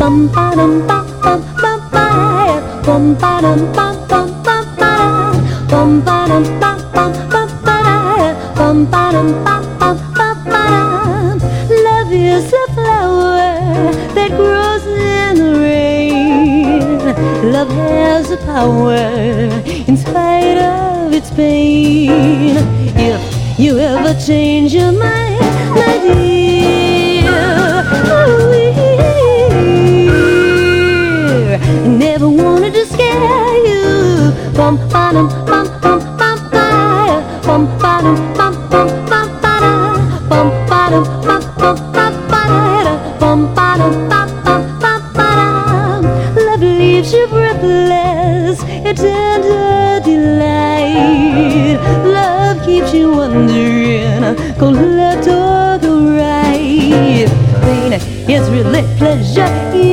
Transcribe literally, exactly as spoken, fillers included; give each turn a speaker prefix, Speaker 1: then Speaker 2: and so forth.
Speaker 1: bum ba dum bum bum bum ba bum ba dum bum bum bum ba bum ba dum bum bum bum ba bum ba dum bum bum bum ba. Love is a flower that grows in the rain. Love has a power in spite of its pain. If you ever change your mind, my dear, never wanted to scare you. Bum ba dum bum bum bum ba bum ba dum bum bum bum ba bum ba dum bum bum bum ba bum ba dum bum bum bum ba. Love leaves you breathless, a tender delight. Love keeps you wondering, go left or go right. Pain is really pleasure.